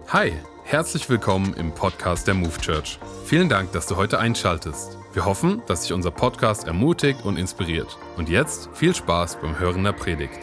Hi, herzlich willkommen im Podcast der Move Church. Vielen Dank, dass du heute einschaltest. Wir hoffen, dass dich unser Podcast ermutigt und inspiriert. Und jetzt viel Spaß beim Hören der Predigt.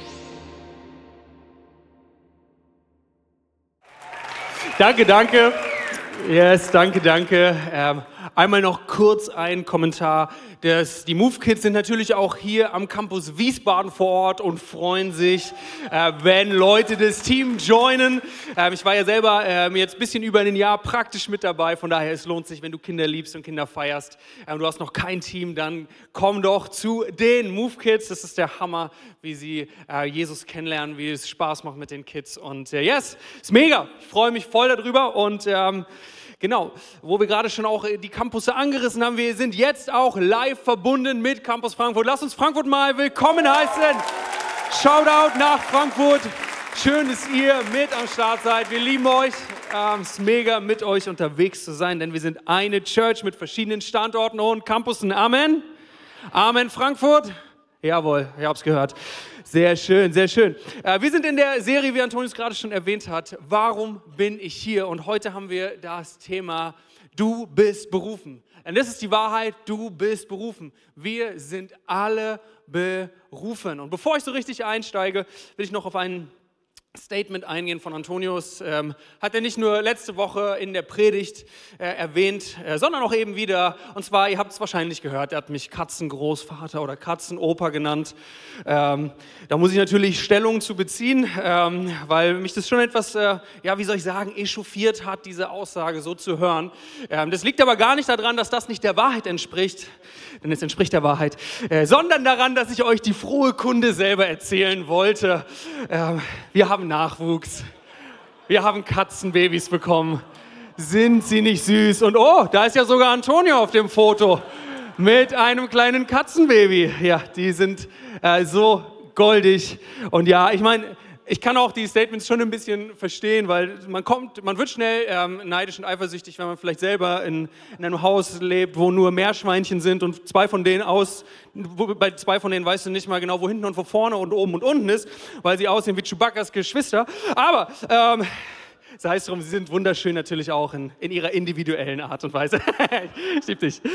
Danke. Yes, danke. Einmal noch kurz ein Kommentar. Die Move Kids sind natürlich auch hier am Campus Wiesbaden vor Ort und freuen sich, wenn Leute das Team joinen. Ich war ja selber jetzt ein bisschen über ein Jahr praktisch mit dabei, von daher es lohnt sich, wenn du Kinder liebst und Kinder feierst. Du hast noch kein Team, dann komm doch zu den Move Kids. Das ist der Hammer, wie sie Jesus kennenlernen, wie es Spaß macht mit den Kids. Und yes, ist mega. Ich freue mich voll darüber und genau, wo wir gerade schon auch die Campusse angerissen haben, wir sind jetzt auch live verbunden mit Campus Frankfurt. Lasst uns Frankfurt mal willkommen heißen. Shoutout nach Frankfurt. Schön, dass ihr mit am Start seid. Wir lieben euch. Es ist mega, mit euch unterwegs zu sein, denn wir sind eine Church mit verschiedenen Standorten und Campussen. Amen. Amen, Frankfurt. Jawohl, ich hab's gehört. Sehr schön. Wir sind in der Serie, wie Antonius gerade schon erwähnt hat, Warum bin ich hier? Und heute haben wir das Thema, du bist berufen. Und das ist die Wahrheit, du bist berufen. Wir sind alle berufen. Und bevor ich so richtig einsteige, will ich noch auf einen Statement eingehen von Antonius. Hat er nicht nur letzte Woche in der Predigt erwähnt, sondern auch eben wieder. Und zwar, ihr habt es wahrscheinlich gehört, er hat mich Katzengroßvater oder Katzenopa genannt. Da muss ich natürlich Stellung zu beziehen, weil mich das schon etwas, echauffiert hat, diese Aussage so zu hören. Das liegt aber gar nicht daran, dass das nicht der Wahrheit entspricht, denn es entspricht der Wahrheit, sondern daran, dass ich euch die frohe Kunde selber erzählen wollte. Wir haben Nachwuchs. Wir haben Katzenbabys bekommen. Sind sie nicht süß? Und oh, da ist ja sogar Antonio auf dem Foto mit einem kleinen Katzenbaby. Ja, die sind so goldig. Und ja, ich meine, ich kann auch die Statements schon ein bisschen verstehen, weil man wird schnell neidisch und eifersüchtig, wenn man vielleicht selber in einem Haus lebt, wo nur Meerschweinchen sind und bei zwei von denen weißt du nicht mal genau, wo hinten und wo vorne und oben und unten ist, weil sie aussehen wie Chewbacca's Geschwister. Aber sei es drum, sie sind wunderschön natürlich auch in ihrer individuellen Art und Weise. Ich liebe dich.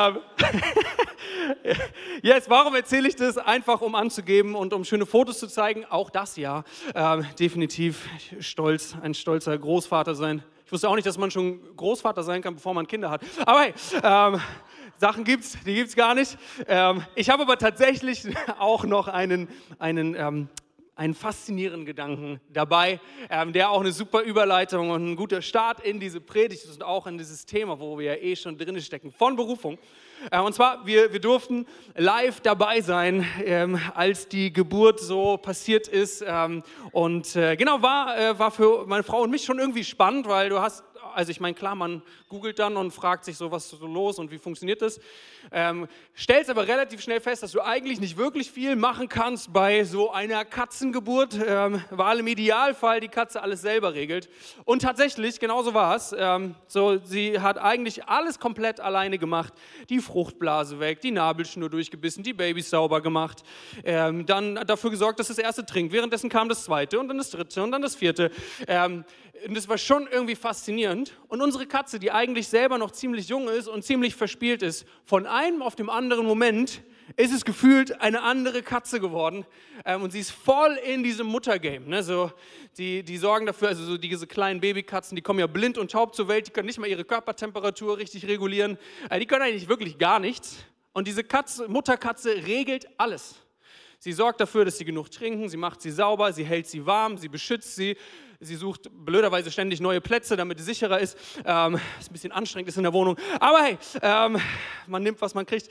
Yes, warum erzähle ich das? Einfach um anzugeben und um schöne Fotos zu zeigen. Auch das ja. Definitiv ein stolzer Großvater sein. Ich wusste auch nicht, dass man schon Großvater sein kann, bevor man Kinder hat. Aber hey, Sachen die gibt's gar nicht. Ich habe aber tatsächlich auch noch einen faszinierenden Gedanken dabei, der auch eine super Überleitung und ein guter Start in diese Predigt ist und auch in dieses Thema, wo wir ja schon drin stecken, von Berufung. Und zwar, wir durften live dabei sein, als die Geburt so passiert ist. Genau, war für meine Frau und mich schon irgendwie spannend, weil man googelt dann und fragt sich so, was ist so los und wie funktioniert das. Stellst aber relativ schnell fest, dass du eigentlich nicht wirklich viel machen kannst bei so einer Katzengeburt, weil im Idealfall die Katze alles selber regelt. Und tatsächlich, genauso war es. Sie hat eigentlich alles komplett alleine gemacht. Die Fruchtblase weg, die Nabelschnur durchgebissen, die Babys sauber gemacht, dann dafür gesorgt, dass das erste trinkt. Währenddessen kam das zweite und dann das dritte und dann das vierte. Und das war schon irgendwie faszinierend. Und unsere Katze, die eigentlich selber noch ziemlich jung ist und ziemlich verspielt ist, von einem auf dem anderen Moment ist es gefühlt eine andere Katze geworden. Und sie ist voll in diesem Muttergame. Ne? So, die sorgen dafür, also so diese kleinen Babykatzen, die kommen ja blind und taub zur Welt, die können nicht mal ihre Körpertemperatur richtig regulieren. Die können eigentlich wirklich gar nichts. Und diese Mutterkatze regelt alles. Sie sorgt dafür, dass sie genug trinken, sie macht sie sauber, sie hält sie warm, sie beschützt sie. Sie sucht blöderweise ständig neue Plätze, damit es sicherer ist. Ist ein bisschen anstrengend ist in der Wohnung. Aber hey, man nimmt, was man kriegt.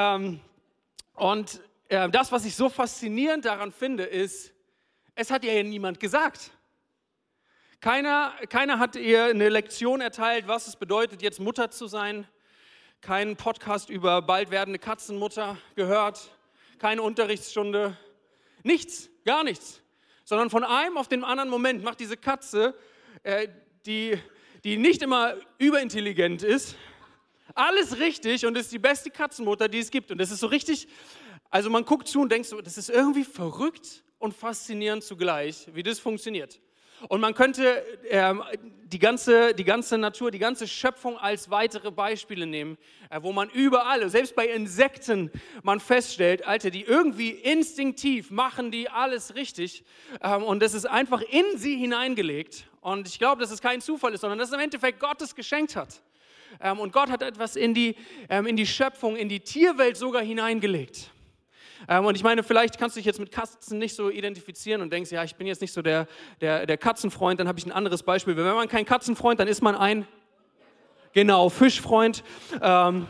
Das, was ich so faszinierend daran finde, ist, es hat ihr ja niemand gesagt. Keiner hat ihr eine Lektion erteilt, was es bedeutet, jetzt Mutter zu sein. Keinen Podcast über bald werdende Katzenmutter gehört. Keine Unterrichtsstunde. Nichts, gar nichts. Sondern von einem auf den anderen Moment macht diese Katze, die nicht immer überintelligent ist, alles richtig und ist die beste Katzenmutter, die es gibt. Und das ist so richtig, also man guckt zu und denkt so, das ist irgendwie verrückt und faszinierend zugleich, wie das funktioniert. Und man könnte die ganze Natur, die ganze Schöpfung als weitere Beispiele nehmen, wo man überall, selbst bei Insekten, man feststellt, Alter, die irgendwie instinktiv machen die alles richtig und das ist einfach in sie hineingelegt. Und ich glaube, dass es kein Zufall ist, sondern dass es im Endeffekt Gott es geschenkt hat. Und Gott hat etwas in die Schöpfung, in die Tierwelt sogar hineingelegt. Und ich meine, vielleicht kannst du dich jetzt mit Katzen nicht so identifizieren und denkst, ja, ich bin jetzt nicht so der Katzenfreund, dann habe ich ein anderes Beispiel. Wenn man kein Katzenfreund, dann ist man ein, genau, Fischfreund. Ein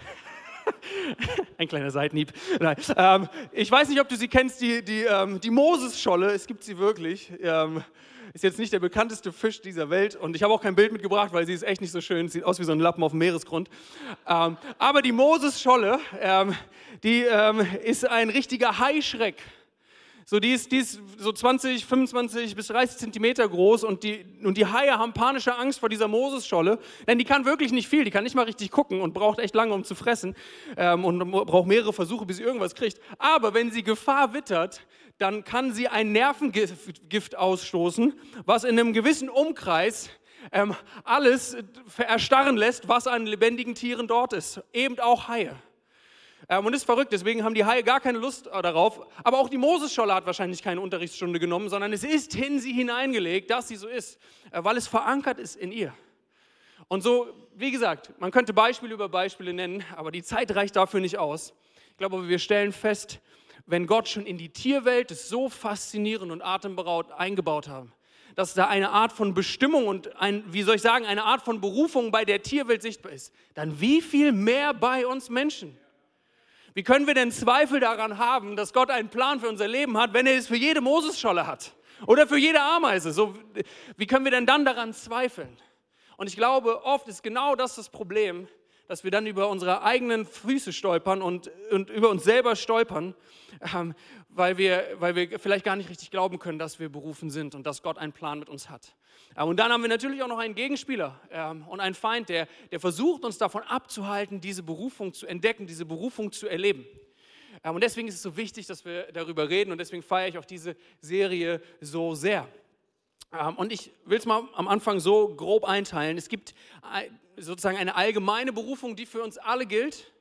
kleiner Seitenhieb. Nein. Ich weiß nicht, ob du sie kennst, die Mosesscholle, es gibt sie wirklich. Ist jetzt nicht der bekannteste Fisch dieser Welt und ich habe auch kein Bild mitgebracht, weil sie ist echt nicht so schön, sieht aus wie so ein Lappen auf dem Meeresgrund. Aber die Mosesscholle, die ist ein richtiger Haischreck. So, die ist so 20, 25 bis 30 Zentimeter groß und die Haie haben panische Angst vor dieser Mosesscholle, denn die kann wirklich nicht viel, die kann nicht mal richtig gucken und braucht echt lange, um zu fressen und braucht mehrere Versuche, bis sie irgendwas kriegt. Aber wenn sie Gefahr wittert, dann kann sie ein Nervengift ausstoßen, was in einem gewissen Umkreis alles erstarren lässt, was an lebendigen Tieren dort ist, eben auch Haie. Und das ist verrückt, deswegen haben die Haie gar keine Lust darauf. Aber auch die Mosesscholle hat wahrscheinlich keine Unterrichtsstunde genommen, sondern es ist in sie hineingelegt, dass sie so ist, weil es verankert ist in ihr. Und so, wie gesagt, man könnte Beispiele über Beispiele nennen, aber die Zeit reicht dafür nicht aus. Ich glaube, wir stellen fest, wenn Gott schon in die Tierwelt es so faszinierend und atemberaubend eingebaut hat, dass da eine Art von Bestimmung und eine Art von Berufung bei der Tierwelt sichtbar ist, dann wie viel mehr bei uns Menschen? Wie können wir denn Zweifel daran haben, dass Gott einen Plan für unser Leben hat, wenn er es für jede Mosesscholle hat oder für jede Ameise? So, wie können wir denn dann daran zweifeln? Und ich glaube, oft ist genau das Problem, dass wir dann über unsere eigenen Füße stolpern und über uns selber stolpern, weil wir vielleicht gar nicht richtig glauben können, dass wir berufen sind und dass Gott einen Plan mit uns hat. Und dann haben wir natürlich auch noch einen Gegenspieler und einen Feind, der versucht, uns davon abzuhalten, diese Berufung zu entdecken, diese Berufung zu erleben. Und deswegen ist es so wichtig, dass wir darüber reden und deswegen feiere ich auch diese Serie so sehr. Und ich will es mal am Anfang so grob einteilen. Es gibt sozusagen eine allgemeine Berufung, die für uns alle gilt.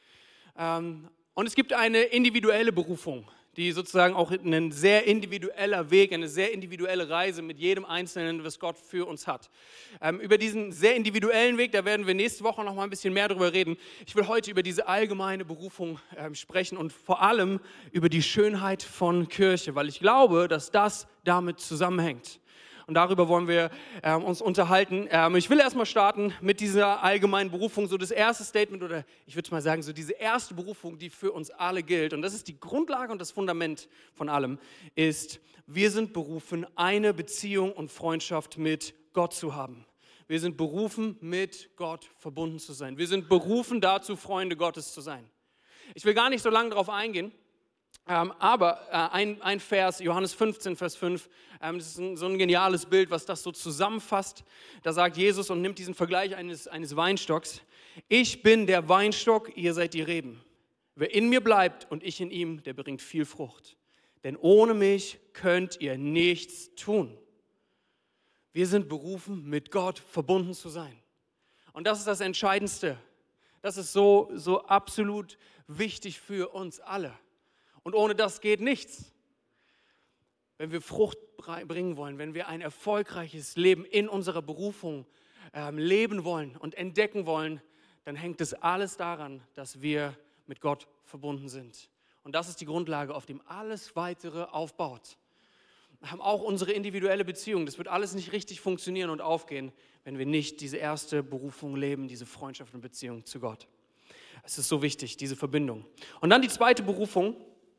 Und es gibt eine individuelle Berufung, die sozusagen auch ein sehr individueller Weg, eine sehr individuelle Reise mit jedem Einzelnen, was Gott für uns hat. Über diesen sehr individuellen Weg, da werden wir nächste Woche noch mal ein bisschen mehr darüber reden. Ich will heute über diese allgemeine Berufung sprechen und vor allem über die Schönheit von Kirche, weil ich glaube, dass das damit zusammenhängt. Und darüber wollen wir uns unterhalten. Ich will erstmal starten mit dieser allgemeinen Berufung, so das erste Statement oder ich würde mal sagen, so diese erste Berufung, die für uns alle gilt. Und das ist die Grundlage und das Fundament von allem, ist, wir sind berufen, eine Beziehung und Freundschaft mit Gott zu haben. Wir sind berufen, mit Gott verbunden zu sein. Wir sind berufen dazu, Freunde Gottes zu sein. Ich will gar nicht so lange darauf eingehen. Aber ein Vers, Johannes 15, Vers 5, das ist so ein geniales Bild, was das so zusammenfasst. Da sagt Jesus und nimmt diesen Vergleich eines Weinstocks. Ich bin der Weinstock, ihr seid die Reben. Wer in mir bleibt und ich in ihm, der bringt viel Frucht. Denn ohne mich könnt ihr nichts tun. Wir sind berufen, mit Gott verbunden zu sein. Und das ist das Entscheidendste. Das ist so absolut wichtig für uns alle. Und ohne das geht nichts. Wenn wir Frucht bringen wollen, wenn wir ein erfolgreiches Leben in unserer Berufung leben wollen und entdecken wollen, dann hängt es alles daran, dass wir mit Gott verbunden sind. Und das ist die Grundlage, auf dem alles Weitere aufbaut. Wir haben auch unsere individuelle Beziehung. Das wird alles nicht richtig funktionieren und aufgehen, wenn wir nicht diese erste Berufung leben, diese Freundschaft und Beziehung zu Gott. Es ist so wichtig, diese Verbindung. Und dann die zweite Berufung,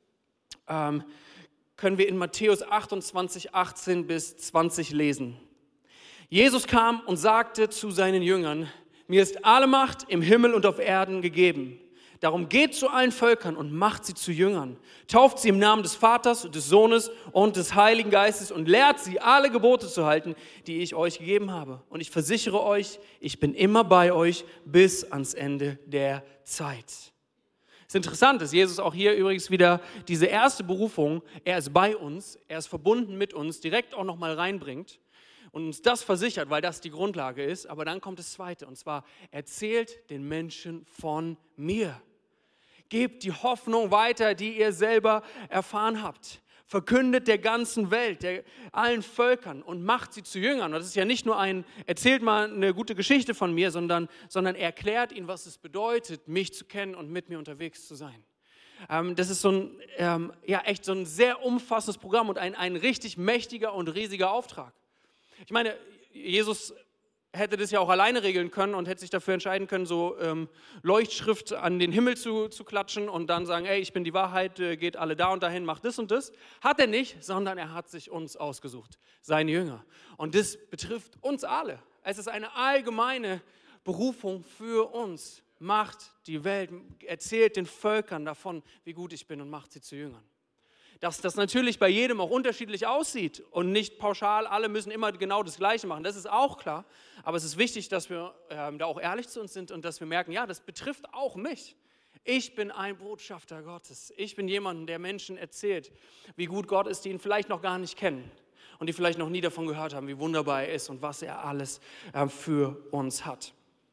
können wir in Matthäus 28, 18 bis 20 lesen. Jesus kam und sagte zu seinen Jüngern, mir ist alle Macht im Himmel und auf Erden gegeben. Darum geht zu allen Völkern und macht sie zu Jüngern. Tauft sie im Namen des Vaters, des Sohnes und des Heiligen Geistes und lehrt sie, alle Gebote zu halten, die ich euch gegeben habe. Und ich versichere euch, ich bin immer bei euch bis ans Ende der Zeit. Es ist interessant, dass Jesus auch hier übrigens wieder diese erste Berufung, er ist bei uns, er ist verbunden mit uns, direkt auch nochmal reinbringt. und uns das versichert, weil das die Grundlage ist. Aber dann kommt das Zweite, und zwar: Erzählt den Menschen von mir. Gebt die Hoffnung weiter, die ihr selber erfahren habt. Verkündet der ganzen Welt, allen Völkern und macht sie zu Jüngern. Und das ist ja nicht nur erzählt mal eine gute Geschichte von mir, sondern erklärt ihnen, was es bedeutet, mich zu kennen und mit mir unterwegs zu sein. Das ist echt so ein sehr umfassendes Programm und ein richtig mächtiger und riesiger Auftrag. Ich meine, Jesus hätte das ja auch alleine regeln können und hätte sich dafür entscheiden können, so Leuchtschrift an den Himmel zu klatschen und dann sagen, ey, ich bin die Wahrheit, geht alle da und dahin, macht das und das. Hat er nicht, sondern er hat sich uns ausgesucht, seine Jünger. Und das betrifft uns alle. Es ist eine allgemeine Berufung für uns. Macht die Welt, erzählt den Völkern davon, wie gut ich bin und macht sie zu Jüngern. Dass das natürlich bei jedem auch unterschiedlich aussieht und nicht pauschal, alle müssen immer genau das Gleiche machen, das ist auch klar. Aber es ist wichtig, dass wir da auch ehrlich zu uns sind und dass wir merken, ja, das betrifft auch mich. Ich bin ein Botschafter Gottes. Ich bin jemand, der Menschen erzählt, wie gut Gott ist, die ihn vielleicht noch gar nicht kennen und die vielleicht noch nie davon gehört haben, wie wunderbar er ist und was er alles für uns hat.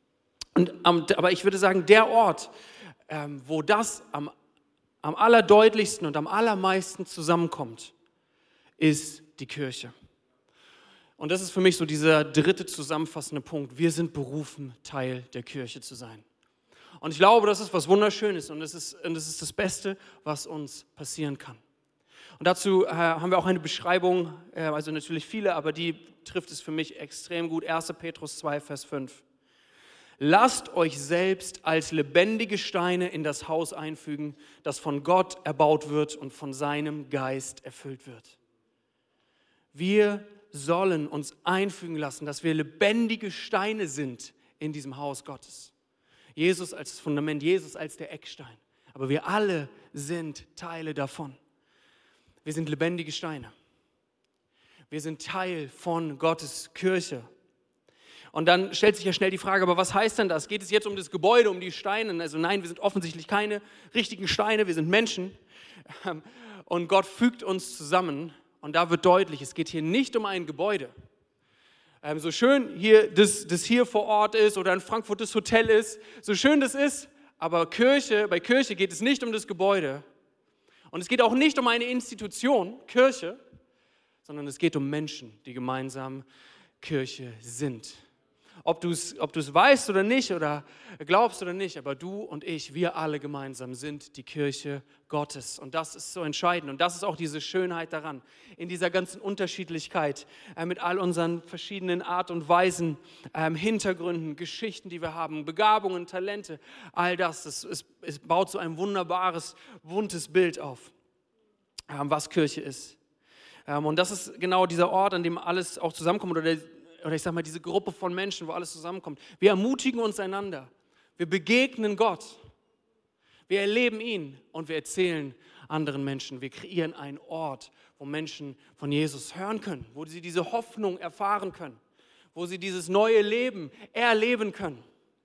Aber ich würde sagen, der Ort, wo das am allerdeutlichsten und am allermeisten zusammenkommt, ist die Kirche. Und das ist für mich so dieser dritte zusammenfassende Punkt. Wir sind berufen, Teil der Kirche zu sein. Und ich glaube, das ist was Wunderschönes und das ist das Beste, was uns passieren kann. Und dazu haben wir auch eine Beschreibung, also natürlich viele, aber die trifft es für mich extrem gut. 1. Petrus 2, Vers 5. Lasst euch selbst als lebendige Steine in das Haus einfügen, das von Gott erbaut wird und von seinem Geist erfüllt wird. Wir sollen uns einfügen lassen, dass wir lebendige Steine sind in diesem Haus Gottes. Jesus als das Fundament, Jesus als der Eckstein. Aber wir alle sind Teile davon. Wir sind lebendige Steine. Wir sind Teil von Gottes Kirche. Und dann stellt sich ja schnell die Frage, aber was heißt denn das? Geht es jetzt um das Gebäude, um die Steine? Also nein, wir sind offensichtlich keine richtigen Steine, wir sind Menschen. Und Gott fügt uns zusammen. Und da wird deutlich, es geht hier nicht um ein Gebäude. So schön hier das hier vor Ort ist oder in Frankfurt das Hotel ist, so schön das ist, aber bei Kirche geht es nicht um das Gebäude. Und es geht auch nicht um eine Institution, Kirche, sondern es geht um Menschen, die gemeinsam Kirche sind. Ob du es weißt oder nicht oder glaubst oder nicht, aber du und ich, wir alle gemeinsam sind die Kirche Gottes. Und das ist so entscheidend. Und das ist auch diese Schönheit daran, in dieser ganzen Unterschiedlichkeit, mit all unseren verschiedenen Art und Weisen, Hintergründen, Geschichten, die wir haben, Begabungen, Talente, all das. Es baut so ein wunderbares, buntes Bild auf, was Kirche ist. Und das ist genau dieser Ort, an dem alles auch zusammenkommt, oder ich sage mal, diese Gruppe von Menschen, wo alles zusammenkommt. Wir ermutigen uns einander. Wir begegnen Gott. Wir erleben ihn und wir erzählen anderen Menschen. Wir kreieren einen Ort, wo Menschen von Jesus hören können, wo sie diese Hoffnung erfahren können, wo sie dieses neue Leben erleben können.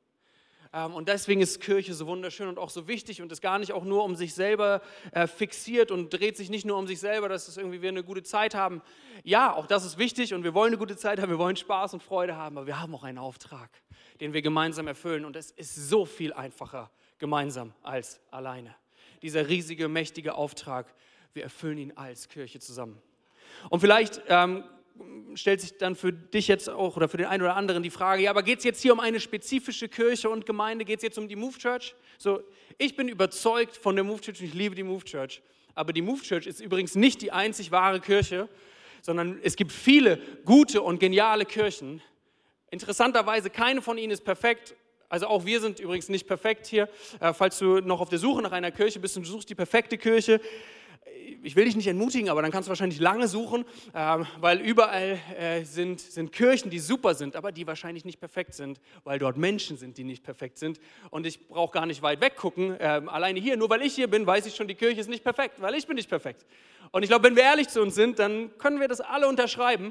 Und deswegen ist Kirche so wunderschön und auch so wichtig und ist gar nicht auch nur um sich selber fixiert und dreht sich nicht nur um sich selber, dass wir eine gute Zeit haben. Ja, auch das ist wichtig und wir wollen eine gute Zeit haben, wir wollen Spaß und Freude haben, aber wir haben auch einen Auftrag, den wir gemeinsam erfüllen und es ist so viel einfacher gemeinsam als alleine. Dieser riesige, mächtige Auftrag, wir erfüllen ihn als Kirche zusammen. Und vielleicht stellt sich dann für dich jetzt auch oder für den einen oder anderen die Frage, ja, aber geht es jetzt hier um eine spezifische Kirche und Gemeinde? Geht es jetzt um die Move Church? So, ich bin überzeugt von der Move Church und ich liebe die Move Church. Aber die Move Church ist übrigens nicht die einzig wahre Kirche, sondern es gibt viele gute und geniale Kirchen. Interessanterweise, keine von ihnen ist perfekt. Also auch wir sind übrigens nicht perfekt hier. Falls du noch auf der Suche nach einer Kirche bist und du suchst die perfekte Kirche, ich will dich nicht entmutigen, aber dann kannst du wahrscheinlich lange suchen, weil überall sind Kirchen, die super sind, aber die wahrscheinlich nicht perfekt sind, weil dort Menschen sind, die nicht perfekt sind. Und ich brauche gar nicht weit weggucken. Alleine hier, nur weil ich hier bin, weiß ich schon, die Kirche ist nicht perfekt, weil ich bin nicht perfekt. Und ich glaube, wenn wir ehrlich zu uns sind, dann können wir das alle unterschreiben,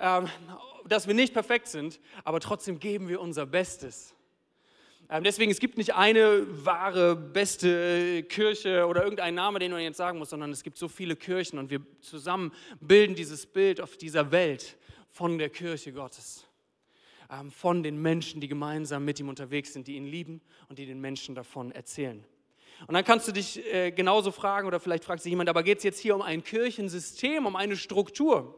dass wir nicht perfekt sind, aber trotzdem geben wir unser Bestes. Deswegen, es gibt nicht eine wahre, beste Kirche oder irgendeinen Namen, den man jetzt sagen muss, sondern es gibt so viele Kirchen und wir zusammen bilden dieses Bild auf dieser Welt von der Kirche Gottes. Von den Menschen, die gemeinsam mit ihm unterwegs sind, die ihn lieben und die den Menschen davon erzählen. Und dann kannst du dich genauso fragen, oder vielleicht fragt sich jemand, aber geht es jetzt hier um ein Kirchensystem, um eine Struktur?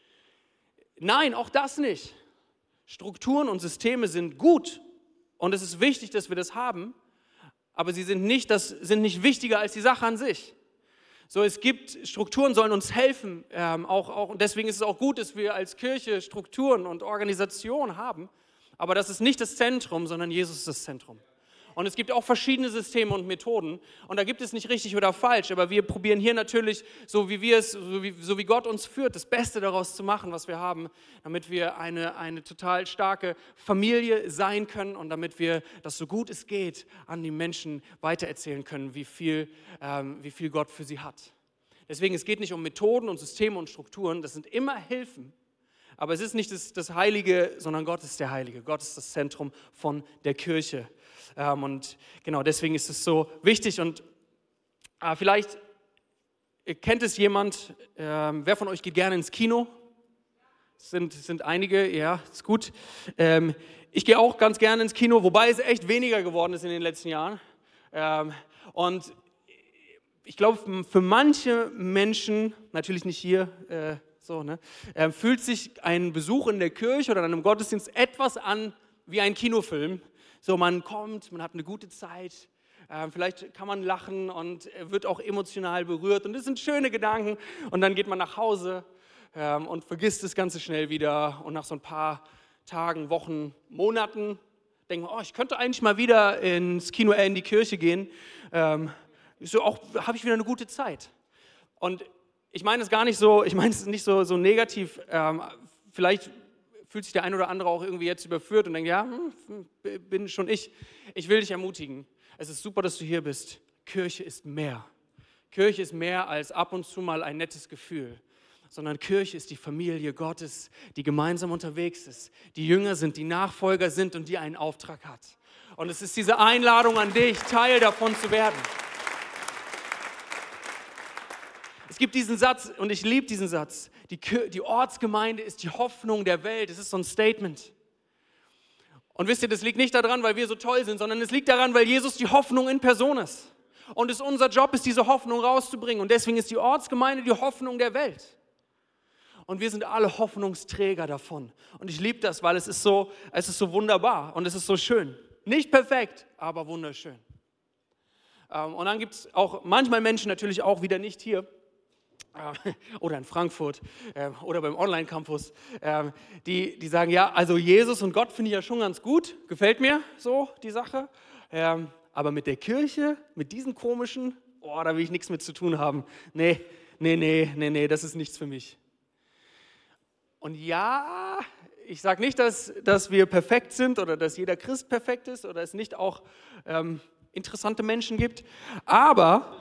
Nein, auch das nicht. Strukturen und Systeme sind gut und es ist wichtig, dass wir das haben, aber sie sind nicht wichtiger als die Sache an sich. So, Strukturen sollen uns helfen, und deswegen ist es auch gut, dass wir als Kirche Strukturen und Organisationen haben, aber das ist nicht das Zentrum, sondern Jesus ist das Zentrum. Und es gibt auch verschiedene Systeme und Methoden und da gibt es nicht richtig oder falsch, aber wir probieren hier natürlich, so wie Gott uns führt, das Beste daraus zu machen, was wir haben, damit wir eine total starke Familie sein können und damit wir das so gut es geht an die Menschen weitererzählen können, wie viel Gott für sie hat. Deswegen, es geht nicht um Methoden und Systeme und Strukturen, das sind immer Hilfen, aber es ist nicht das Heilige, sondern Gott ist der Heilige. Gott ist das Zentrum von der Kirche. Und genau deswegen ist es so wichtig. Und vielleicht kennt es jemand, wer von euch geht gerne ins Kino? Sind einige, ja, ist gut. Ich gehe auch ganz gerne ins Kino, wobei es echt weniger geworden ist in den letzten Jahren. Und ich glaube, für manche Menschen, natürlich nicht hier, fühlt sich ein Besuch in der Kirche oder in einem Gottesdienst etwas an wie ein Kinofilm. So, man kommt, man hat eine gute Zeit, vielleicht kann man lachen und wird auch emotional berührt und das sind schöne Gedanken und dann geht man nach Hause und vergisst das Ganze schnell wieder und nach so ein paar Tagen, Wochen, Monaten denkt man, ich könnte eigentlich mal wieder ins Kino, in die Kirche gehen, habe ich wieder eine gute Zeit. Und ich meine es gar nicht so, ich meine es nicht so negativ, vielleicht fühlt sich der ein oder andere auch irgendwie jetzt überführt und denkt, ja, bin schon ich. Ich will dich ermutigen. Es ist super, dass du hier bist. Kirche ist mehr. Kirche ist mehr als ab und zu mal ein nettes Gefühl, sondern Kirche ist die Familie Gottes, die gemeinsam unterwegs ist, die Jünger sind, die Nachfolger sind und die einen Auftrag hat. Und es ist diese Einladung an dich, Teil davon zu werden. Es gibt diesen Satz und ich liebe diesen Satz. Die Ortsgemeinde ist die Hoffnung der Welt. Das ist so ein Statement. Und wisst ihr, das liegt nicht daran, weil wir so toll sind, sondern es liegt daran, weil Jesus die Hoffnung in Person ist. Und es unser Job ist, diese Hoffnung rauszubringen. Und deswegen ist die Ortsgemeinde die Hoffnung der Welt. Und wir sind alle Hoffnungsträger davon. Und ich liebe das, weil es ist so wunderbar und es ist so schön. Nicht perfekt, aber wunderschön. Und dann gibt es auch manchmal Menschen, natürlich auch wieder nicht hier, oder in Frankfurt oder beim Online-Campus, die sagen, ja, also Jesus und Gott finde ich ja schon ganz gut, gefällt mir so die Sache, aber mit der Kirche, mit diesen komischen, da will ich nichts mit zu tun haben. Nee, das ist nichts für mich. Und ja, ich sage nicht, dass wir perfekt sind oder dass jeder Christ perfekt ist oder es nicht auch interessante Menschen gibt, aber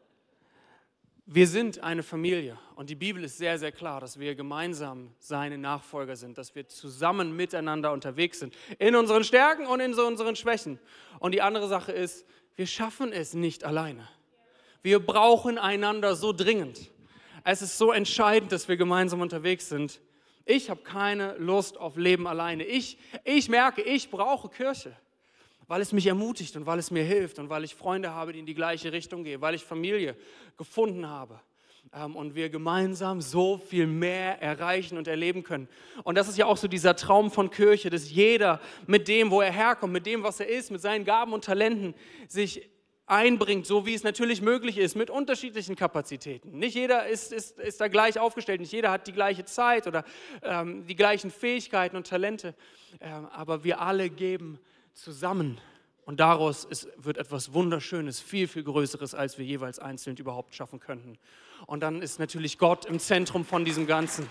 wir sind eine Familie und die Bibel ist sehr, sehr klar, dass wir gemeinsam seine Nachfolger sind, dass wir zusammen miteinander unterwegs sind, in unseren Stärken und in unseren Schwächen. Und die andere Sache ist, wir schaffen es nicht alleine. Wir brauchen einander so dringend. Es ist so entscheidend, dass wir gemeinsam unterwegs sind. Ich habe keine Lust auf Leben alleine. Ich merke, ich brauche Kirche, weil es mich ermutigt und weil es mir hilft und weil ich Freunde habe, die in die gleiche Richtung gehen, weil ich Familie gefunden habe und wir gemeinsam so viel mehr erreichen und erleben können. Und das ist ja auch so dieser Traum von Kirche, dass jeder mit dem, wo er herkommt, mit dem, was er ist, mit seinen Gaben und Talenten sich einbringt, so wie es natürlich möglich ist, mit unterschiedlichen Kapazitäten. Nicht jeder ist da gleich aufgestellt, nicht jeder hat die gleiche Zeit oder die gleichen Fähigkeiten und Talente, aber wir alle geben zusammen und daraus wird etwas Wunderschönes, viel, viel Größeres, als wir jeweils einzeln überhaupt schaffen könnten. Und dann ist natürlich Gott im Zentrum von diesem Ganzen.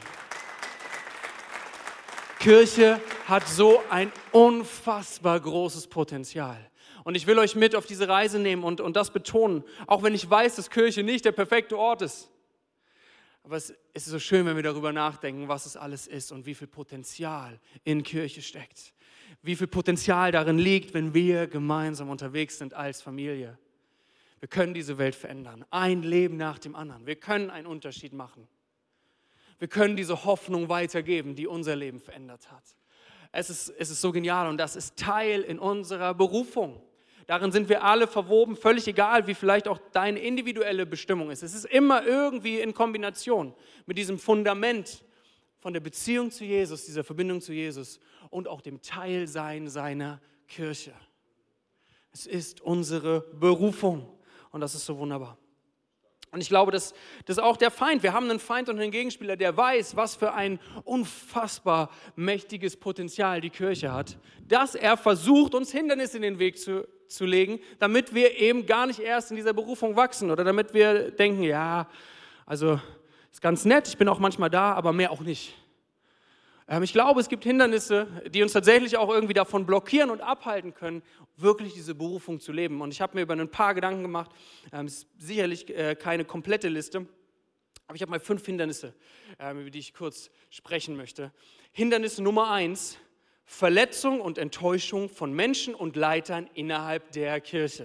Kirche hat so ein unfassbar großes Potenzial. Und ich will euch mit auf diese Reise nehmen und das betonen, auch wenn ich weiß, dass Kirche nicht der perfekte Ort ist. Aber es ist so schön, wenn wir darüber nachdenken, was es alles ist und wie viel Potenzial in Kirche steckt. Wie viel Potenzial darin liegt, wenn wir gemeinsam unterwegs sind als Familie. Wir können diese Welt verändern, ein Leben nach dem anderen. Wir können einen Unterschied machen. Wir können diese Hoffnung weitergeben, die unser Leben verändert hat. Es ist so genial und das ist Teil in unserer Berufung. Darin sind wir alle verwoben, völlig egal, wie vielleicht auch deine individuelle Bestimmung ist. Es ist immer irgendwie in Kombination mit diesem Fundament von der Beziehung zu Jesus, dieser Verbindung zu Jesus und auch dem Teilsein seiner Kirche. Es ist unsere Berufung und das ist so wunderbar. Und ich glaube, das ist auch der Feind. Wir haben einen Feind und einen Gegenspieler, der weiß, was für ein unfassbar mächtiges Potenzial die Kirche hat, dass er versucht, uns Hindernisse in den Weg zu legen, damit wir eben gar nicht erst in dieser Berufung wachsen oder damit wir denken, ja, also ist ganz nett, ich bin auch manchmal da, aber mehr auch nicht. Ich glaube, es gibt Hindernisse, die uns tatsächlich auch irgendwie davon blockieren und abhalten können, wirklich diese Berufung zu leben. Und ich habe mir über ein paar Gedanken gemacht, ist sicherlich keine komplette Liste, aber ich habe mal 5 Hindernisse, über die ich kurz sprechen möchte. Hindernis Nummer 1, Verletzung und Enttäuschung von Menschen und Leitern innerhalb der Kirche.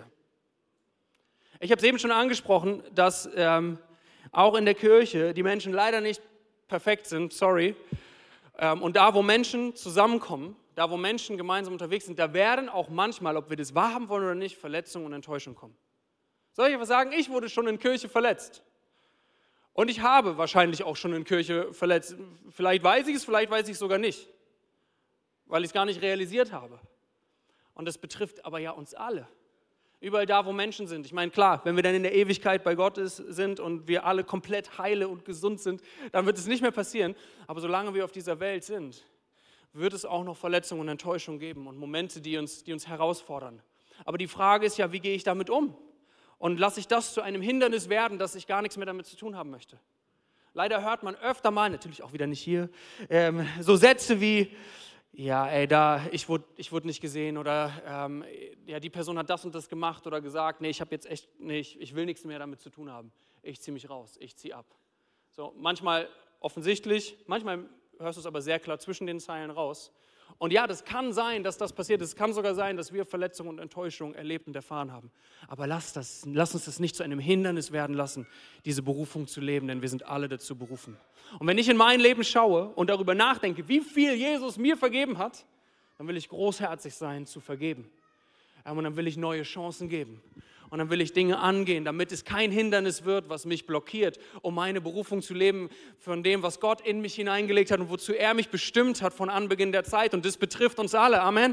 Ich habe es eben schon angesprochen, dass auch in der Kirche die Menschen leider nicht perfekt sind, sorry. Und da, wo Menschen zusammenkommen, da, wo Menschen gemeinsam unterwegs sind, da werden auch manchmal, ob wir das wahrhaben wollen oder nicht, Verletzungen und Enttäuschungen kommen. Soll ich aber sagen, ich wurde schon in Kirche verletzt. Und ich habe wahrscheinlich auch schon in Kirche verletzt. Vielleicht weiß ich es, vielleicht weiß ich es sogar nicht, weil ich es gar nicht realisiert habe. Und das betrifft aber ja uns alle. Überall da, wo Menschen sind. Ich meine, klar, wenn wir dann in der Ewigkeit bei Gott sind und wir alle komplett heile und gesund sind, dann wird es nicht mehr passieren. Aber solange wir auf dieser Welt sind, wird es auch noch Verletzungen und Enttäuschungen geben und Momente, die uns herausfordern. Aber die Frage ist ja, wie gehe ich damit um? Und lasse ich das zu einem Hindernis werden, dass ich gar nichts mehr damit zu tun haben möchte? Leider hört man öfter mal, natürlich auch wieder nicht hier, so Sätze wie, ja, ich wurde nicht gesehen oder ja, die Person hat das und das gemacht oder gesagt, nee, ich habe jetzt echt, nee, ich will nichts mehr damit zu tun haben. Ich ziehe mich raus, ich ziehe ab. So, manchmal offensichtlich, manchmal hörst du es aber sehr klar zwischen den Zeilen raus. Und ja, das kann sein, dass das passiert ist. Es kann sogar sein, dass wir Verletzungen und Enttäuschungen erlebt und erfahren haben. Aber lass uns das nicht zu einem Hindernis werden lassen, diese Berufung zu leben, denn wir sind alle dazu berufen. Und wenn ich in mein Leben schaue und darüber nachdenke, wie viel Jesus mir vergeben hat, dann will ich großherzig sein, zu vergeben. Und dann will ich neue Chancen geben. Und dann will ich Dinge angehen, damit es kein Hindernis wird, was mich blockiert, um meine Berufung zu leben von dem, was Gott in mich hineingelegt hat und wozu er mich bestimmt hat von Anbeginn der Zeit. Und das betrifft uns alle. Amen.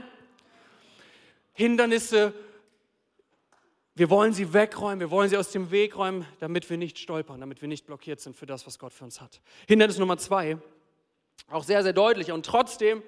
Hindernisse, wir wollen sie wegräumen, wir wollen sie aus dem Weg räumen, damit wir nicht stolpern, damit wir nicht blockiert sind für das, was Gott für uns hat. Hindernis Nummer 2, auch sehr, sehr deutlich und trotzdem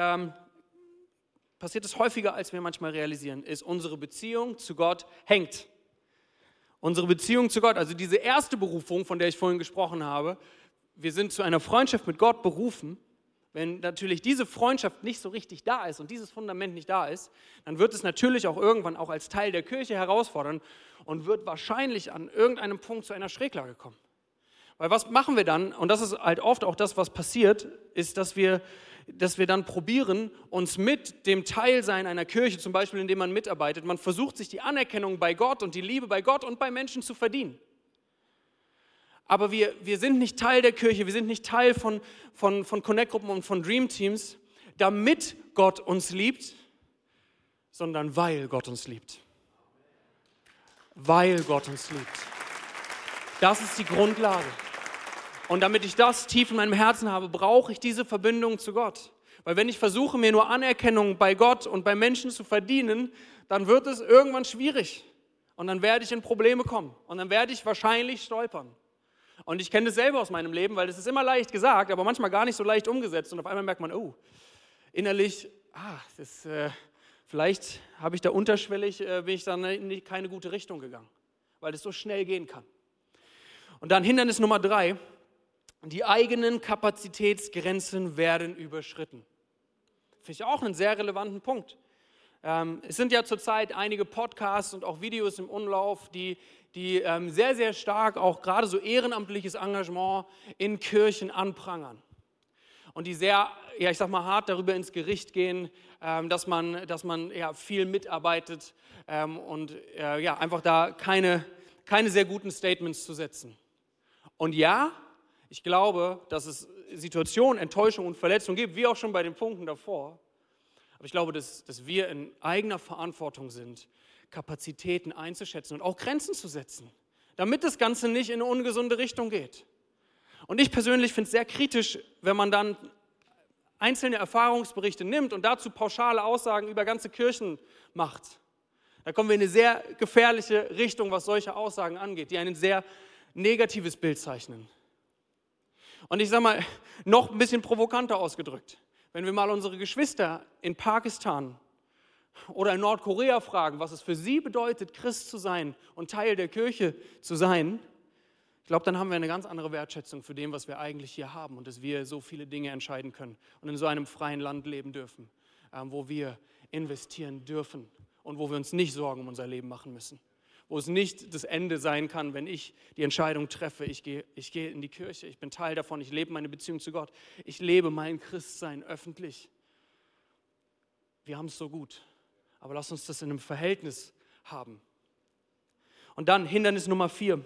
passiert es häufiger, als wir manchmal realisieren, ist, unsere Beziehung zu Gott hängt. Unsere Beziehung zu Gott, also diese erste Berufung, von der ich vorhin gesprochen habe, wir sind zu einer Freundschaft mit Gott berufen. Wenn natürlich diese Freundschaft nicht so richtig da ist und dieses Fundament nicht da ist, dann wird es natürlich auch irgendwann auch als Teil der Kirche herausfordern und wird wahrscheinlich an irgendeinem Punkt zu einer Schräglage kommen. Weil was machen wir dann, und das ist halt oft auch das, was passiert, ist, dass wir dann probieren, uns mit dem Teilsein einer Kirche, zum Beispiel indem man mitarbeitet, man versucht sich die Anerkennung bei Gott und die Liebe bei Gott und bei Menschen zu verdienen. Aber wir sind nicht Teil der Kirche, wir sind nicht Teil von Connect-Gruppen und von Dream-Teams, damit Gott uns liebt, sondern weil Gott uns liebt. Weil Gott uns liebt. Das ist die Grundlage. Und damit ich das tief in meinem Herzen habe, brauche ich diese Verbindung zu Gott. Weil wenn ich versuche, mir nur Anerkennung bei Gott und bei Menschen zu verdienen, dann wird es irgendwann schwierig. Und dann werde ich in Probleme kommen. Und dann werde ich wahrscheinlich stolpern. Und ich kenne das selber aus meinem Leben, weil es ist immer leicht gesagt, aber manchmal gar nicht so leicht umgesetzt. Und auf einmal merkt man, oh, innerlich, vielleicht habe ich da unterschwellig, bin ich dann in keine gute Richtung gegangen, weil es so schnell gehen kann. Und dann Hindernis Nummer 3, die eigenen Kapazitätsgrenzen werden überschritten. Finde ich auch einen sehr relevanten Punkt. Es sind ja zurzeit einige Podcasts und auch Videos im Umlauf, die sehr, sehr stark auch gerade so ehrenamtliches Engagement in Kirchen anprangern. Und die sehr, ja, ich sag mal, hart darüber ins Gericht gehen, dass man ja, viel mitarbeitet und einfach da keine sehr guten Statements zu setzen. Und ja, Ich glaube, dass es Situationen, Enttäuschung und Verletzung gibt, wie auch schon bei den Punkten davor. Aber ich glaube, dass wir in eigener Verantwortung sind, Kapazitäten einzuschätzen und auch Grenzen zu setzen, damit das Ganze nicht in eine ungesunde Richtung geht. Und ich persönlich finde es sehr kritisch, wenn man dann einzelne Erfahrungsberichte nimmt und dazu pauschale Aussagen über ganze Kirchen macht. Da kommen wir in eine sehr gefährliche Richtung, was solche Aussagen angeht, die ein sehr negatives Bild zeichnen. Und ich sage mal, noch ein bisschen provokanter ausgedrückt, wenn wir mal unsere Geschwister in Pakistan oder in Nordkorea fragen, was es für sie bedeutet, Christ zu sein und Teil der Kirche zu sein, ich glaube, dann haben wir eine ganz andere Wertschätzung für dem, was wir eigentlich hier haben und dass wir so viele Dinge entscheiden können und in so einem freien Land leben dürfen, wo wir investieren dürfen und wo wir uns nicht Sorgen um unser Leben machen müssen. Wo es nicht das Ende sein kann, wenn ich die Entscheidung treffe, ich gehe in die Kirche, ich bin Teil davon, ich lebe meine Beziehung zu Gott, ich lebe mein Christsein öffentlich. Wir haben es so gut, aber lass uns das in einem Verhältnis haben. Und dann Hindernis Nummer 4.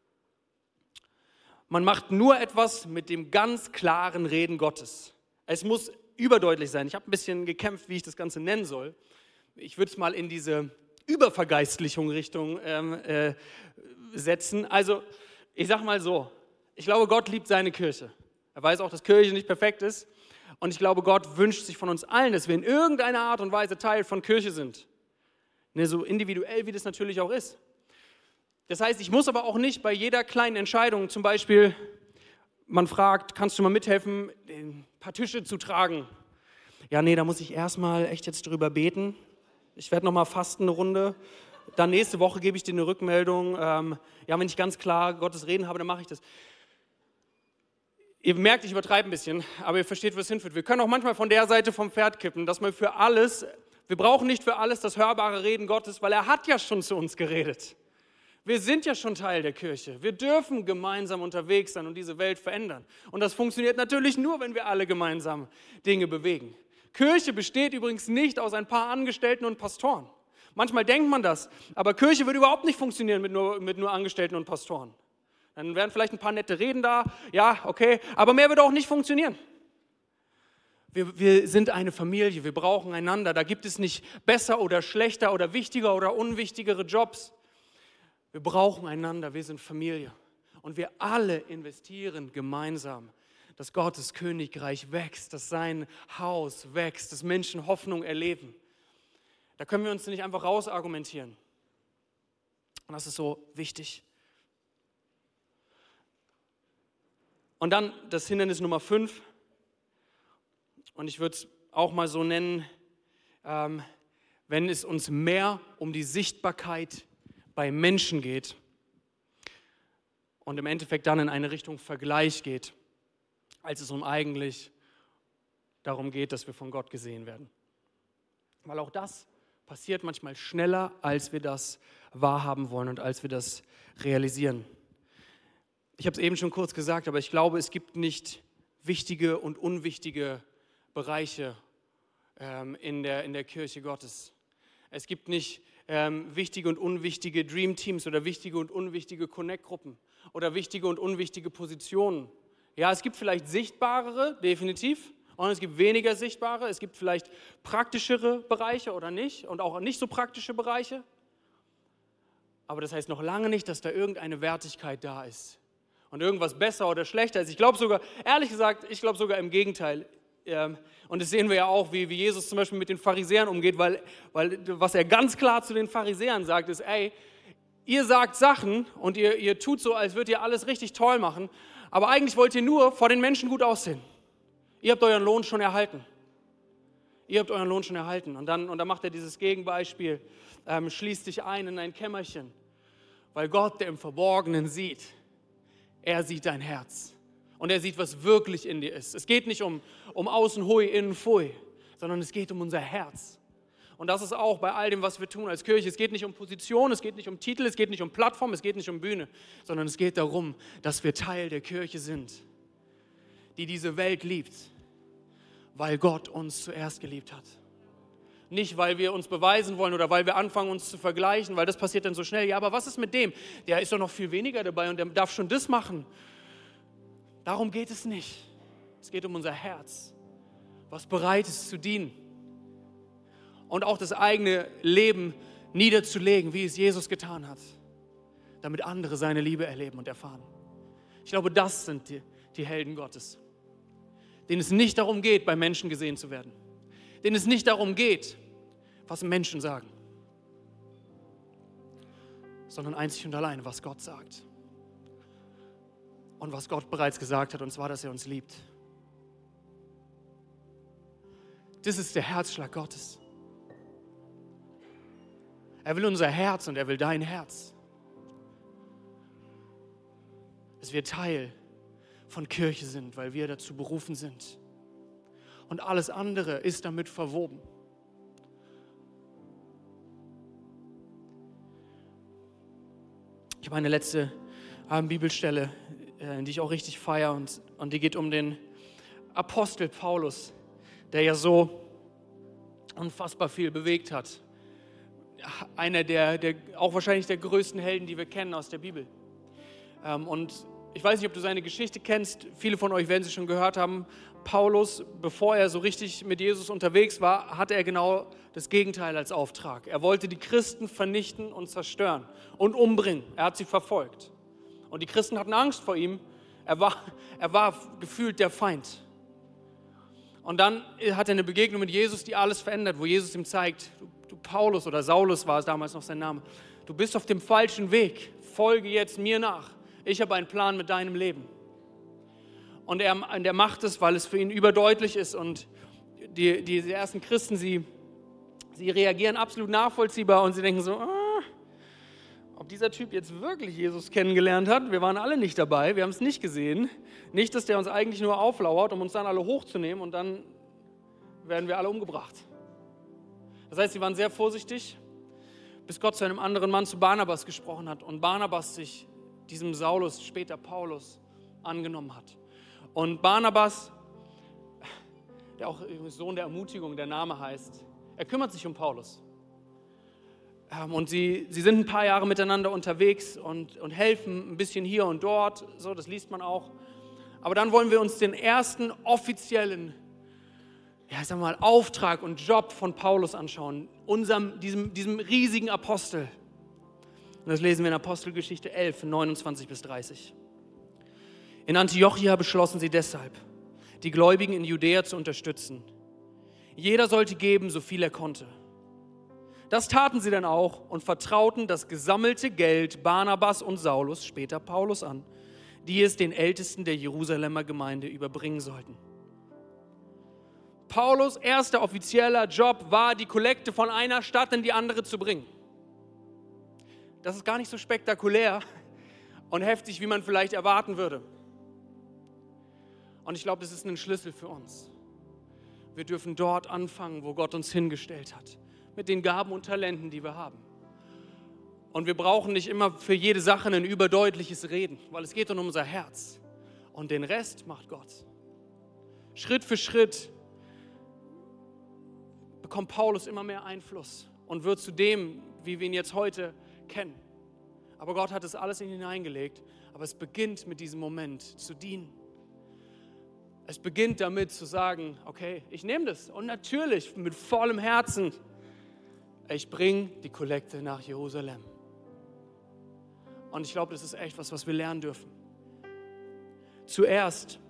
Man macht nur etwas mit dem ganz klaren Reden Gottes. Es muss überdeutlich sein. Ich habe ein bisschen gekämpft, wie ich das Ganze nennen soll. Ich würde es mal in diese Übervergeistlichung Richtung setzen. Also ich sage mal so, ich glaube, Gott liebt seine Kirche. Er weiß auch, dass Kirche nicht perfekt ist. Und ich glaube, Gott wünscht sich von uns allen, dass wir in irgendeiner Art und Weise Teil von Kirche sind. So individuell, wie das natürlich auch ist. Das heißt, ich muss aber auch nicht bei jeder kleinen Entscheidung, zum Beispiel, man fragt, kannst du mal mithelfen, ein paar Tische zu tragen? Ja, nee, da muss ich erstmal echt jetzt drüber beten. Ich werde nochmal fasten eine Runde. Dann nächste Woche gebe ich dir eine Rückmeldung. Ja, wenn ich ganz klar Gottes Reden habe, dann mache ich das. Ihr merkt, ich übertreibe ein bisschen, aber ihr versteht, wo es hinführt. Wir können auch manchmal von der Seite vom Pferd kippen, dass man für alles, wir brauchen nicht für alles das hörbare Reden Gottes, weil er hat ja schon zu uns geredet. Wir sind ja schon Teil der Kirche. Wir dürfen gemeinsam unterwegs sein und diese Welt verändern. Und das funktioniert natürlich nur, wenn wir alle gemeinsam Dinge bewegen. Kirche besteht übrigens nicht aus ein paar Angestellten und Pastoren. Manchmal denkt man das, aber Kirche würde überhaupt nicht funktionieren mit nur Angestellten und Pastoren. Dann wären vielleicht ein paar nette Reden da, ja, okay, aber mehr würde auch nicht funktionieren. Wir sind eine Familie, wir brauchen einander. Da gibt es nicht besser oder schlechter oder wichtiger oder unwichtigere Jobs. Wir brauchen einander, wir sind Familie. Und wir alle investieren gemeinsam, dass Gottes Königreich wächst, dass sein Haus wächst, dass Menschen Hoffnung erleben. Da können wir uns nicht einfach rausargumentieren. Und das ist so wichtig. Und dann das Hindernis Nummer 5. Und ich würde es auch mal so nennen, wenn es uns mehr um die Sichtbarkeit bei Menschen geht und im Endeffekt dann in eine Richtung Vergleich geht, als es eigentlich darum geht, dass wir von Gott gesehen werden. Weil auch das passiert manchmal schneller, als wir das wahrhaben wollen und als wir das realisieren. Ich habe es eben schon kurz gesagt, aber ich glaube, es gibt nicht wichtige und unwichtige Bereiche in der Kirche Gottes. Es gibt nicht wichtige und unwichtige Dream Teams oder wichtige und unwichtige Connect-Gruppen oder wichtige und unwichtige Positionen. Ja, es gibt vielleicht sichtbarere, definitiv, und es gibt weniger sichtbare. Es gibt vielleicht praktischere Bereiche oder nicht und auch nicht so praktische Bereiche. Aber das heißt noch lange nicht, dass da irgendeine Wertigkeit da ist und irgendwas besser oder schlechter ist. Ich glaube sogar, ehrlich gesagt, im Gegenteil. Und das sehen wir ja auch, wie Jesus zum Beispiel mit den Pharisäern umgeht, weil was er ganz klar zu den Pharisäern sagt, ist, ey, ihr sagt Sachen und ihr tut so, als würdet ihr alles richtig toll machen, aber eigentlich wollt ihr nur vor den Menschen gut aussehen. Ihr habt euren Lohn schon erhalten. Und dann macht er dieses Gegenbeispiel, schließt dich ein in ein Kämmerchen, weil Gott, der im Verborgenen sieht, er sieht dein Herz. Und er sieht, was wirklich in dir ist. Es geht nicht um außen hui, innen pfui, sondern es geht um unser Herz. Und das ist auch bei all dem, was wir tun als Kirche. Es geht nicht um Position, es geht nicht um Titel, es geht nicht um Plattform, es geht nicht um Bühne, sondern es geht darum, dass wir Teil der Kirche sind, die diese Welt liebt, weil Gott uns zuerst geliebt hat. Nicht, weil wir uns beweisen wollen oder weil wir anfangen, uns zu vergleichen, weil das passiert dann so schnell. Ja, aber was ist mit dem? Der ist doch noch viel weniger dabei und der darf schon das machen. Darum geht es nicht. Es geht um unser Herz, was bereit ist zu dienen und auch das eigene Leben niederzulegen, wie es Jesus getan hat, damit andere seine Liebe erleben und erfahren. Ich glaube, das sind die Helden Gottes, denen es nicht darum geht, bei Menschen gesehen zu werden, denen es nicht darum geht, was Menschen sagen, sondern einzig und allein, was Gott sagt und was Gott bereits gesagt hat, und zwar, dass er uns liebt. Das ist der Herzschlag Gottes. Er will unser Herz und er will dein Herz. Dass wir Teil von Kirche sind, weil wir dazu berufen sind. Und alles andere ist damit verwoben. Ich habe eine letzte Bibelstelle, die ich auch richtig feiere, und die geht um den Apostel Paulus, der ja so unfassbar viel bewegt hat. Einer der auch wahrscheinlich der größten Helden, die wir kennen aus der Bibel. Und ich weiß nicht, ob du seine Geschichte kennst. Viele von euch werden sie schon gehört haben. Paulus, bevor er so richtig mit Jesus unterwegs war, hatte er genau das Gegenteil als Auftrag. Er wollte die Christen vernichten und zerstören und umbringen. Er hat sie verfolgt. Und die Christen hatten Angst vor ihm. Er war gefühlt der Feind. Und dann hat er eine Begegnung mit Jesus, die alles verändert, wo Jesus ihm zeigt, du Paulus, oder Saulus war es damals noch sein Name, du bist auf dem falschen Weg, folge jetzt mir nach. Ich habe einen Plan mit deinem Leben. Und er macht es, weil es für ihn überdeutlich ist. Und die ersten Christen, sie reagieren absolut nachvollziehbar und sie denken so, ob dieser Typ jetzt wirklich Jesus kennengelernt hat. Wir waren alle nicht dabei, wir haben es nicht gesehen. Nicht, dass der uns eigentlich nur auflauert, um uns dann alle hochzunehmen und dann werden wir alle umgebracht. Das heißt, sie waren sehr vorsichtig, bis Gott zu einem anderen Mann, zu Barnabas, gesprochen hat und Barnabas sich diesem Saulus, später Paulus, angenommen hat. Und Barnabas, der auch Sohn der Ermutigung, der Name heißt, er kümmert sich um Paulus. Und sie sind ein paar Jahre miteinander unterwegs und helfen ein bisschen hier und dort, so, das liest man auch. Aber dann wollen wir uns den ersten offiziellen, Auftrag und Job von Paulus anschauen, diesem riesigen Apostel. Und das lesen wir in Apostelgeschichte 11, 29 bis 30. In Antiochia beschlossen sie deshalb, die Gläubigen in Judäa zu unterstützen. Jeder sollte geben, so viel er konnte. Das taten sie dann auch und vertrauten das gesammelte Geld Barnabas und Saulus, später Paulus, an, die es den Ältesten der Jerusalemer Gemeinde überbringen sollten. Paulus' erster offizieller Job war, die Kollekte von einer Stadt in die andere zu bringen. Das ist gar nicht so spektakulär und heftig, wie man vielleicht erwarten würde. Und ich glaube, das ist ein Schlüssel für uns. Wir dürfen dort anfangen, wo Gott uns hingestellt hat, mit den Gaben und Talenten, die wir haben. Und wir brauchen nicht immer für jede Sache ein überdeutliches Reden, weil es geht um unser Herz. Und den Rest macht Gott. Schritt für Schritt bekommt Paulus immer mehr Einfluss und wird zu dem, wie wir ihn jetzt heute kennen. Aber Gott hat es alles in ihn hineingelegt. Aber es beginnt mit diesem Moment zu dienen. Es beginnt damit zu sagen, okay, ich nehme das. Und natürlich mit vollem Herzen, ich bringe die Kollekte nach Jerusalem. Und ich glaube, das ist echt was wir lernen dürfen. Zuerst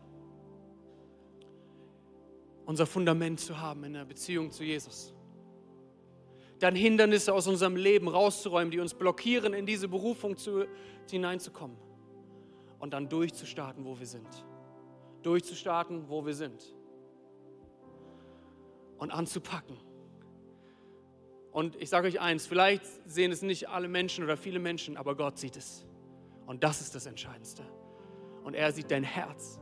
unser Fundament zu haben in der Beziehung zu Jesus. Dann Hindernisse aus unserem Leben rauszuräumen, die uns blockieren, in diese Berufung hineinzukommen. Und dann durchzustarten, wo wir sind. Durchzustarten, wo wir sind. Und anzupacken. Und ich sage euch eins, vielleicht sehen es nicht alle Menschen oder viele Menschen, aber Gott sieht es. Und das ist das Entscheidendste. Und er sieht dein Herz.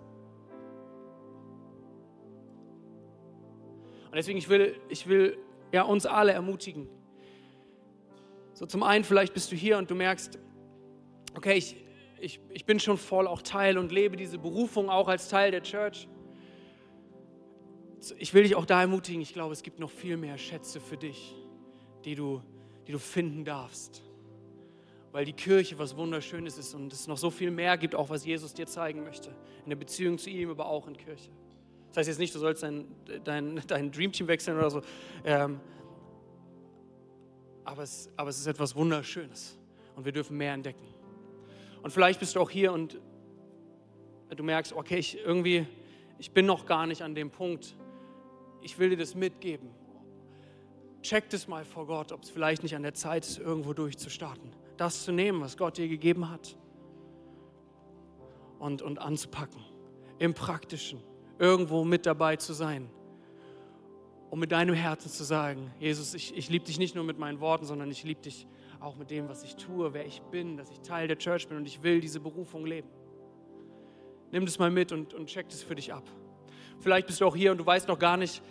Und deswegen, ich will uns alle ermutigen. So, zum einen, vielleicht bist du hier und du merkst, okay, ich bin schon voll auch Teil und lebe diese Berufung auch als Teil der Church. Ich will dich auch da ermutigen, ich glaube, es gibt noch viel mehr Schätze für dich, die du finden darfst. weil die Kirche was Wunderschönes ist und es noch so viel mehr gibt, auch was Jesus dir zeigen möchte. In der Beziehung zu ihm, aber auch in Kirche. Das heißt jetzt nicht, du sollst dein Dreamteam wechseln oder so. Aber es ist etwas Wunderschönes und wir dürfen mehr entdecken. Und vielleicht bist du auch hier und du merkst, okay, ich bin noch gar nicht an dem Punkt. Ich will dir das mitgeben. Check das mal vor Gott, ob es vielleicht nicht an der Zeit ist, irgendwo durchzustarten. Das zu nehmen, was Gott dir gegeben hat und anzupacken. Im Praktischen, irgendwo mit dabei zu sein. Um mit deinem Herzen zu sagen, Jesus, ich liebe dich nicht nur mit meinen Worten, sondern ich liebe dich auch mit dem, was ich tue, wer ich bin, dass ich Teil der Church bin und ich will diese Berufung leben. Nimm das mal mit und check das für dich ab. Vielleicht bist du auch hier und du weißt noch gar nicht,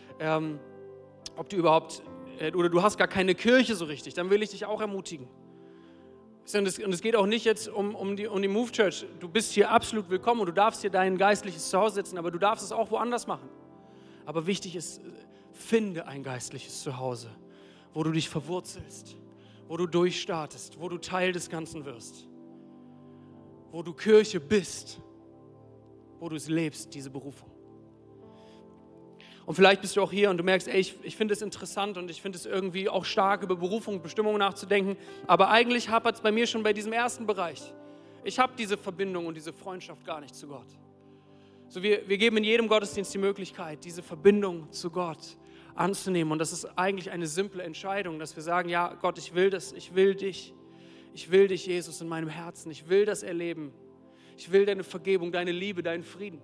ob du überhaupt, oder du hast gar keine Kirche so richtig. Dann will ich dich auch ermutigen. Und es geht auch nicht jetzt um die Move Church. Du bist hier absolut willkommen und du darfst hier dein geistliches Zuhause setzen, aber du darfst es auch woanders machen. Aber wichtig ist, finde ein geistliches Zuhause, wo du dich verwurzelst, wo du durchstartest, wo du Teil des Ganzen wirst, wo du Kirche bist, wo du es lebst, diese Berufung. Und vielleicht bist du auch hier und du merkst, ey, ich finde es interessant und ich finde es irgendwie auch stark, über Berufung und Bestimmung nachzudenken, aber eigentlich hapert es bei mir schon bei diesem ersten Bereich. Ich habe diese Verbindung und diese Freundschaft gar nicht zu Gott. So, wir geben in jedem Gottesdienst die Möglichkeit, diese Verbindung zu Gott anzunehmen. Und das ist eigentlich eine simple Entscheidung, dass wir sagen, ja Gott, ich will das, ich will dich, Jesus, in meinem Herzen. Ich will das erleben. Ich will deine Vergebung, deine Liebe, deinen Frieden.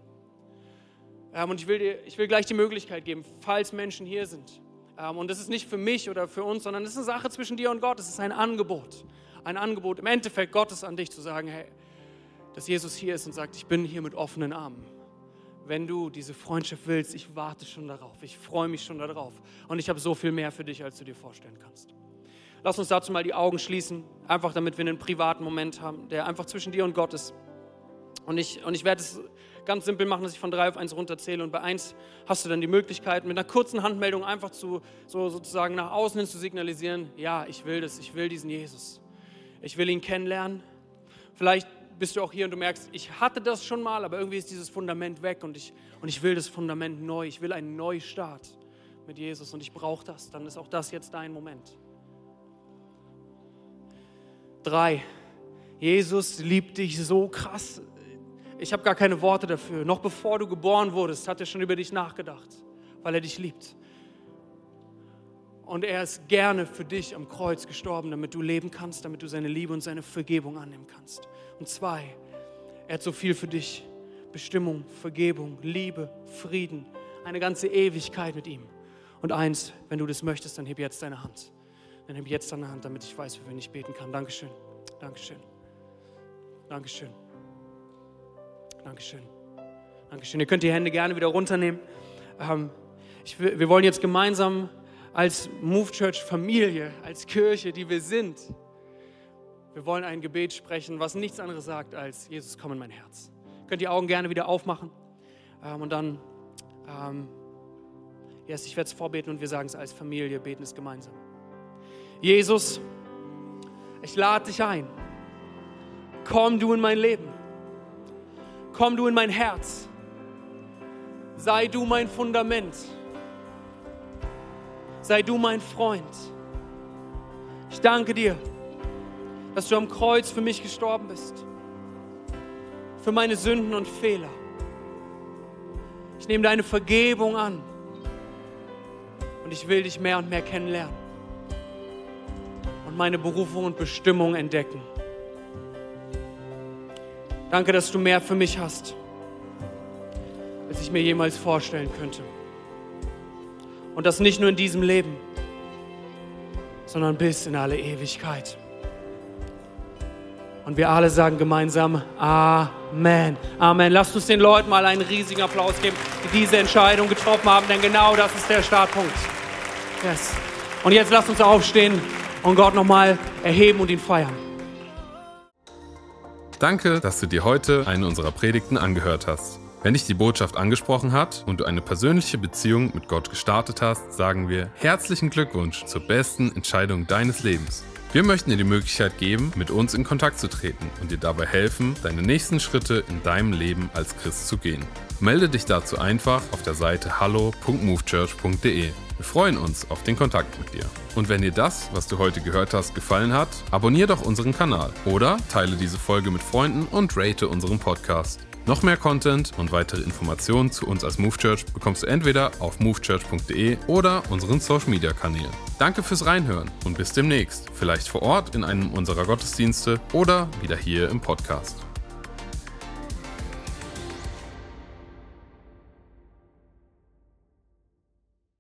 Und ich will gleich die Möglichkeit geben, falls Menschen hier sind. Und das ist nicht für mich oder für uns, sondern es ist eine Sache zwischen dir und Gott. Es ist ein Angebot. Ein Angebot im Endeffekt Gottes an dich zu sagen, hey, dass Jesus hier ist und sagt, ich bin hier mit offenen Armen. Wenn du diese Freundschaft willst, ich warte schon darauf, ich freue mich schon darauf und ich habe so viel mehr für dich, als du dir vorstellen kannst. Lass uns dazu mal die Augen schließen, einfach damit wir einen privaten Moment haben, der einfach zwischen dir und Gott ist. Und ich werde es ganz simpel machen, dass ich von 3 auf 1 runterzähle und bei 1 hast du dann die Möglichkeit, mit einer kurzen Handmeldung einfach sozusagen nach außen hin zu signalisieren, ja, ich will das, ich will diesen Jesus. Ich will ihn kennenlernen. Vielleicht bist du auch hier und du merkst, ich hatte das schon mal, aber irgendwie ist dieses Fundament weg und ich will das Fundament neu. Ich will einen Neustart mit Jesus und ich brauche das. Dann ist auch das jetzt dein Moment. 3. Jesus liebt dich so krass. Ich habe gar keine Worte dafür. Noch bevor du geboren wurdest, hat er schon über dich nachgedacht, weil er dich liebt. Und er ist gerne für dich am Kreuz gestorben, damit du leben kannst, damit du seine Liebe und seine Vergebung annehmen kannst. Und 2, er hat so viel für dich. Bestimmung, Vergebung, Liebe, Frieden, eine ganze Ewigkeit mit ihm. Und 1, wenn du das möchtest, dann heb jetzt deine Hand. Dann heb jetzt deine Hand, damit ich weiß, für wen ich beten kann. Dankeschön, Dankeschön, Dankeschön, Dankeschön, Dankeschön. Ihr könnt die Hände gerne wieder runternehmen. Wir wollen jetzt gemeinsam als Move Church Familie, als Kirche, die wir sind, wir wollen ein Gebet sprechen, was nichts anderes sagt als, Jesus, komm in mein Herz. Ihr könnt die Augen gerne wieder aufmachen und dann, ich werde es vorbeten und wir sagen es als Familie, beten es gemeinsam. Jesus, ich lade dich ein. Komm du in mein Leben. Komm du in mein Herz. Sei du mein Fundament. Sei du mein Freund. Ich danke dir, dass du am Kreuz für mich gestorben bist. Für meine Sünden und Fehler. Ich nehme deine Vergebung an. Und ich will dich mehr und mehr kennenlernen. Und meine Berufung und Bestimmung entdecken. Danke, dass du mehr für mich hast, als ich mir jemals vorstellen könnte. Und das nicht nur in diesem Leben, sondern bis in alle Ewigkeit. Und wir alle sagen gemeinsam Amen. Amen. Lasst uns den Leuten mal einen riesigen Applaus geben, die diese Entscheidung getroffen haben, denn genau das ist der Startpunkt. Yes. Und jetzt lasst uns aufstehen und Gott nochmal erheben und ihn feiern. Danke, dass du dir heute eine unserer Predigten angehört hast. Wenn dich die Botschaft angesprochen hat und du eine persönliche Beziehung mit Gott gestartet hast, sagen wir herzlichen Glückwunsch zur besten Entscheidung deines Lebens. Wir möchten dir die Möglichkeit geben, mit uns in Kontakt zu treten und dir dabei helfen, deine nächsten Schritte in deinem Leben als Christ zu gehen. Melde dich dazu einfach auf der Seite hallo.movechurch.de. Wir freuen uns auf den Kontakt mit dir. Und wenn dir das, was du heute gehört hast, gefallen hat, abonniere doch unseren Kanal oder teile diese Folge mit Freunden und rate unseren Podcast. Noch mehr Content und weitere Informationen zu uns als Move Church bekommst du entweder auf movechurch.de oder unseren Social Media Kanälen. Danke fürs Reinhören und bis demnächst. Vielleicht vor Ort in einem unserer Gottesdienste oder wieder hier im Podcast.